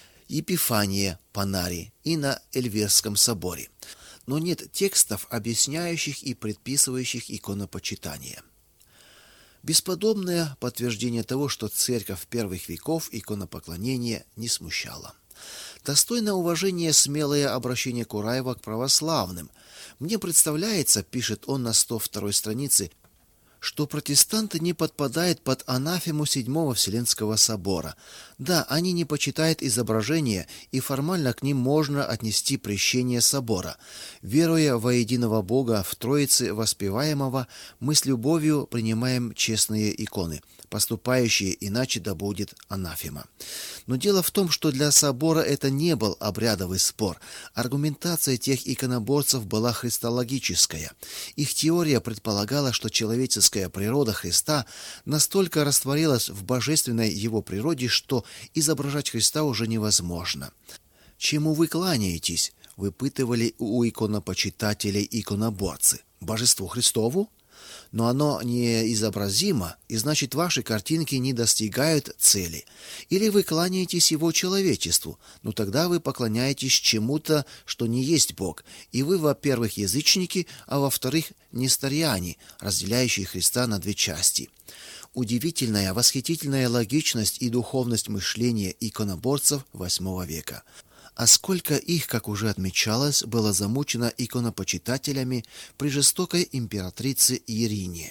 Епифания, Панари и на Эльверском соборе. Но нет текстов, объясняющих и предписывающих иконопочитание. Бесподобное подтверждение того, что церковь первых веков иконопоклонение не смущало. Достойно уважения смелое обращение Кураева к православным. «Мне представляется, — пишет он на 102-й странице, — что протестанты не подпадают под анафему Седьмого Вселенского собора. Да, они не почитают изображения, и формально к ним можно отнести прещение собора. Веруя во единого Бога в Троице воспеваемого, мы с любовью принимаем честные иконы. Поступающие иначе да будет анафема». Но дело в том, что для собора это не был обрядовый спор. Аргументация тех иконоборцев была христологическая. Их теория предполагала, что человеческая природа Христа настолько растворилась в божественной его природе, что изображать Христа уже невозможно. «Чему вы кланяетесь?» — выпытывали у иконопочитателей иконоборцы. «Божеству Христову? Но оно неизобразимо, и значит, ваши картинки не достигают цели. Или вы кланяетесь его человечеству, но тогда вы поклоняетесь чему-то, что не есть Бог, и вы, во-первых, язычники, а во-вторых, несториане, разделяющие Христа на две части». Удивительная, восхитительная логичность и духовность мышления иконоборцев VIII века. А сколько их, как уже отмечалось, было замучено иконопочитателями при жестокой императрице Ирине.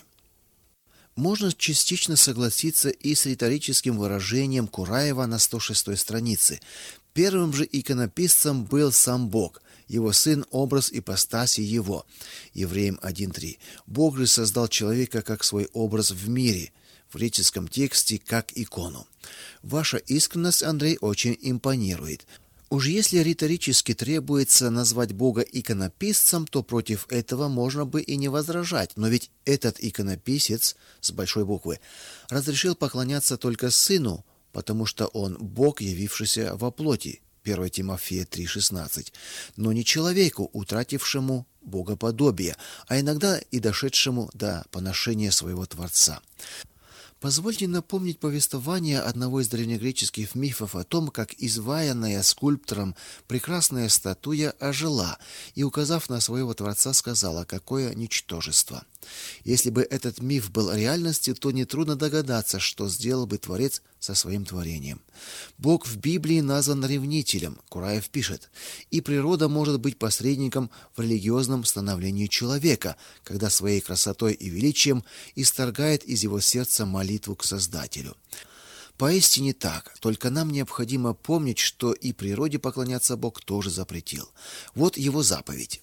Можно частично согласиться и с риторическим выражением Кураева на 106-й странице. Первым же иконописцем был сам Бог, его сын – образ ипостаси его. Евреям 1.3. Бог же создал человека как свой образ в мире, в греческом тексте как икону. Ваша искренность, Андрей, очень импонирует. Уж если риторически требуется назвать Бога иконописцем, то против этого можно бы и не возражать. Но ведь этот иконописец, с большой буквы, разрешил поклоняться только Сыну, потому что Он Бог, явившийся во плоти, 1 Тимофея 3,16, но не человеку, утратившему богоподобие, а иногда и дошедшему до поношения своего Творца. Позвольте напомнить повествование одного из древнегреческих мифов о том, как изваянная скульптором прекрасная статуя ожила и, указав на своего Творца, сказала: «Какое ничтожество!». Если бы этот миф был реальностью, то нетрудно догадаться, что сделал бы Творец со своим творением. Бог в Библии назван ревнителем, Кураев пишет, и природа может быть посредником в религиозном становлении человека, когда своей красотой и величием исторгает из его сердца молитву к Создателю. Поистине так, только нам необходимо помнить, что и природе поклоняться Бог тоже запретил. Вот его заповедь.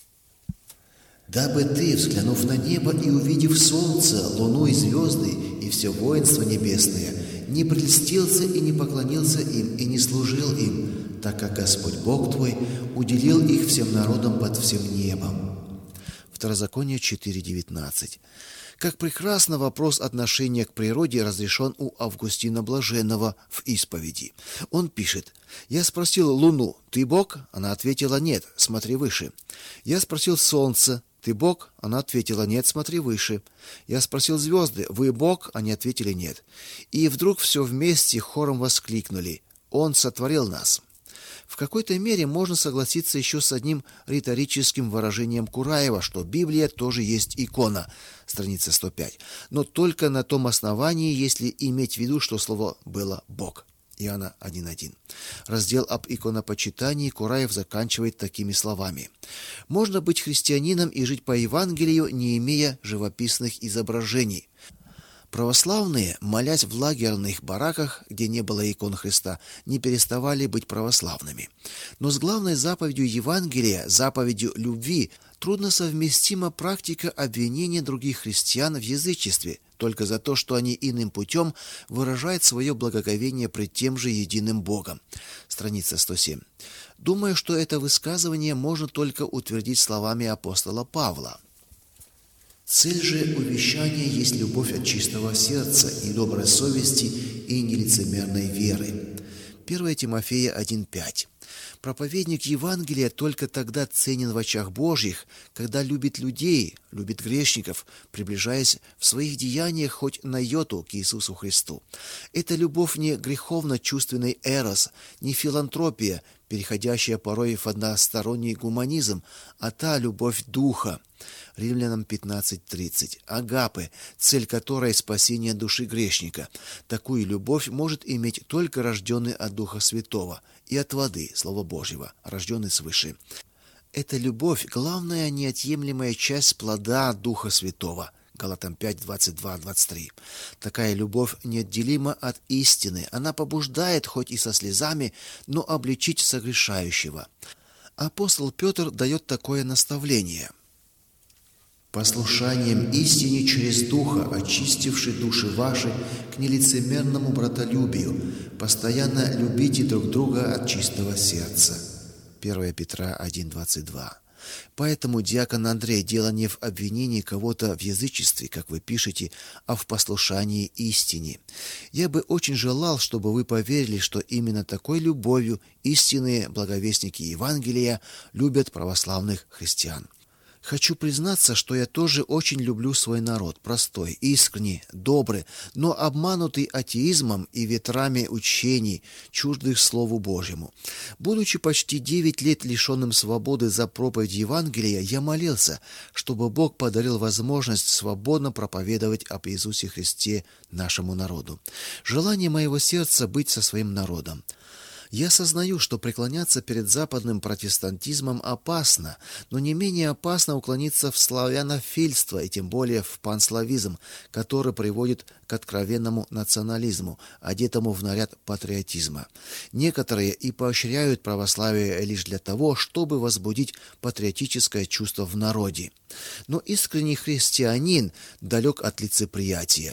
«Дабы ты, взглянув на небо и увидев солнце, луну и звезды, и все воинство небесное, не прельстился и не поклонился им, и не служил им, так как Господь Бог твой уделил их всем народам под всем небом». Второзаконие 4.19. Как прекрасно вопрос отношения к природе разрешен у Августина Блаженного в исповеди. Он пишет: «Я спросил Луну: ты Бог? Она ответила: нет, смотри выше. Я спросил Солнце: ты Бог? Она ответила: нет, смотри выше. Я спросил звезды: вы Бог? Они ответили: нет. И вдруг все вместе хором воскликнули: Он сотворил нас». В какой-то мере можно согласиться еще с одним риторическим выражением Кураева, что Библия тоже есть икона, страница 105, но только на том основании, если иметь в виду, что слово было «Бог». Иоанна 1.1. Раздел об иконопочитании Кураев заканчивает такими словами: «Можно быть христианином и жить по Евангелию, не имея живописных изображений». Православные, молясь в лагерных бараках, где не было икон Христа, не переставали быть православными. Но с главной заповедью Евангелия, заповедью любви, трудно совместима практика обвинения других христиан в язычестве, только за то, что они иным путем выражают свое благоговение пред тем же единым Богом. Страница 107. Думаю, что это высказывание можно только утвердить словами апостола Павла. «Цель же увещания есть любовь от чистого сердца и доброй совести и нелицемерной веры». 1 Тимофея 1.5. Проповедник Евангелия только тогда ценен в очах Божьих, когда любит людей, любит грешников, приближаясь в своих деяниях хоть на йоту к Иисусу Христу. Эта любовь не греховно-чувственный эрос, не филантропия, переходящая порой в односторонний гуманизм, а та любовь Духа. Римлянам 15:30. Агапы, цель которой спасение души грешника. Такую любовь может иметь только рожденный от Духа Святого и от воды, Слова Божьего, рожденный свыше. Эта любовь – главная неотъемлемая часть плода Духа Святого. Галатам 5:22-23. Такая любовь неотделима от истины. Она побуждает, хоть и со слезами, но обличить согрешающего. Апостол Петр дает такое наставление: «Послушанием истине через Духа, очистивший души ваши к нелицемерному братолюбию, постоянно любите друг друга от чистого сердца». 1 Петра 1:22. Поэтому, диакон Андрей, дело не в обвинении кого-то в язычестве, как вы пишете, а в послушании истине. Я бы очень желал, чтобы вы поверили, что именно такой любовью истинные благовестники Евангелия любят православных христиан. Хочу признаться, что я тоже очень люблю свой народ, простой, искренний, добрый, но обманутый атеизмом и ветрами учений, чуждых Слову Божьему. Будучи почти 9 лет лишенным свободы за проповедь Евангелия, я молился, чтобы Бог подарил возможность свободно проповедовать об Иисусе Христе нашему народу. Желание моего сердца быть со своим народом. Я сознаю, что преклоняться перед западным протестантизмом опасно, но не менее опасно уклониться в славянофильство и тем более в панславизм, который приводит к откровенному национализму, одетому в наряд патриотизма. Некоторые и поощряют православие лишь для того, чтобы возбудить патриотическое чувство в народе. Но искренний христианин далек от лицеприятия.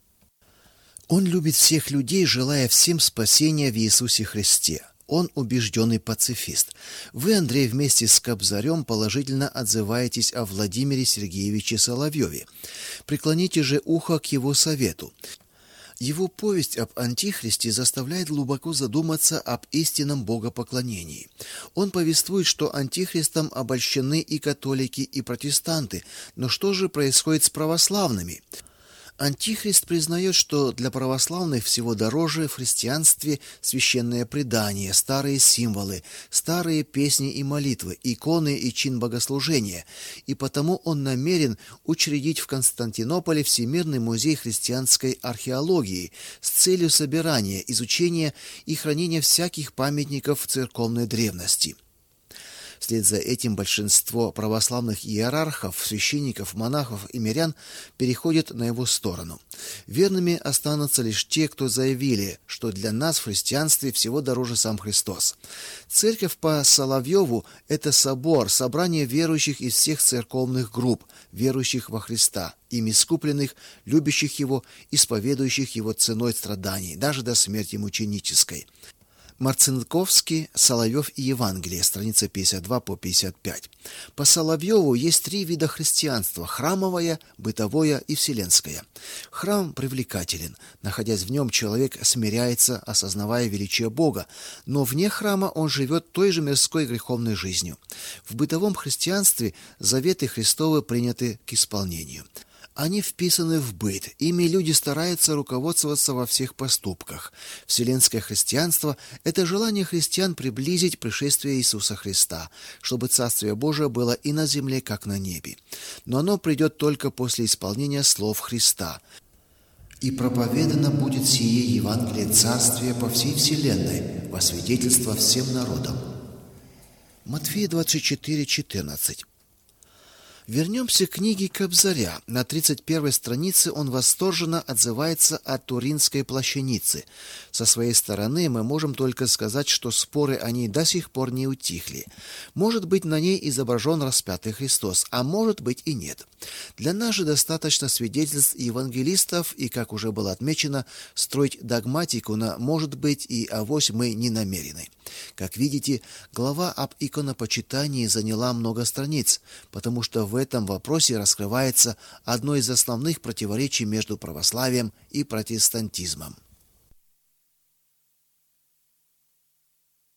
Он любит всех людей, желая всем спасения в Иисусе Христе. Он убежденный пацифист. Вы, Андрей, вместе с Кобзарем положительно отзываетесь о Владимире Сергеевиче Соловьеве. Преклоните же ухо к его совету. Его повесть об Антихристе заставляет глубоко задуматься об истинном богопоклонении. Он повествует, что Антихристом обольщены и католики, и протестанты. Но что же происходит с православными? Антихрист признает, что для православных всего дороже в христианстве священное предание, старые символы, старые песни и молитвы, иконы и чин богослужения, и потому он намерен учредить в Константинополе Всемирный музей христианской археологии с целью собирания, изучения и хранения всяких памятников церковной древности. Вслед за этим большинство православных иерархов, священников, монахов и мирян переходят на его сторону. Верными останутся лишь те, кто заявили, что для нас в христианстве всего дороже сам Христос. Церковь по Соловьеву – это собор, собрание верующих из всех церковных групп, верующих во Христа, ими искупленных, любящих Его, исповедующих Его ценой страданий, даже до смерти мученической. Марцинковский, Соловьев и Евангелие, страница 52 по 55. По Соловьеву есть 3 вида христианства: храмовое, бытовое и вселенское. Храм привлекателен. Находясь в нем, человек смиряется, осознавая величие Бога, но вне храма он живет той же мирской греховной жизнью. В бытовом христианстве заветы Христовы приняты к исполнению. Они вписаны в быт, ими люди стараются руководствоваться во всех поступках. Вселенское христианство – это желание христиан приблизить пришествие Иисуса Христа, чтобы Царствие Божие было и на земле, как на небе. Но оно придет только после исполнения слов Христа. «И проповедано будет сие Евангелие Царствия по всей вселенной, во свидетельство всем народам». Матфея 24:14. Вернемся к книге Кобзаря. На 31 странице он восторженно отзывается о Туринской плащанице. Со своей стороны мы можем только сказать, что споры о ней до сих пор не утихли. Может быть, на ней изображен распятый Христос, а может быть и нет. Для нас же достаточно свидетельств евангелистов, и, как уже было отмечено, строить догматику на «может быть» и «авось» мы не намерены. Как видите, глава об иконопочитании заняла много страниц, потому что в этом вопросе раскрывается одно из основных противоречий между православием и протестантизмом.